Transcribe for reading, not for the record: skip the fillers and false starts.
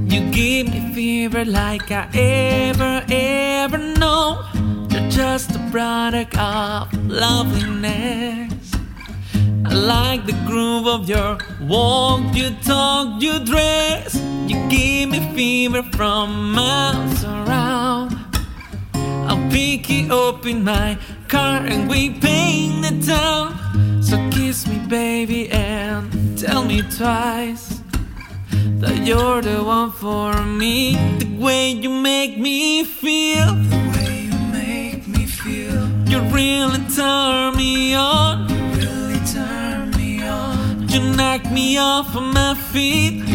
You give me fever like I ever know. You're just a product of loveliness. I like the groove of your walk, you talk, you dress. You give me fever from miles around. I'll pick you up in my car and we paint the town. So kiss me baby and tell me twice that you're the one for me. The way you make me feel, the way you make me feel, you really turn me on. you really turn me on. You knock me off of my feet.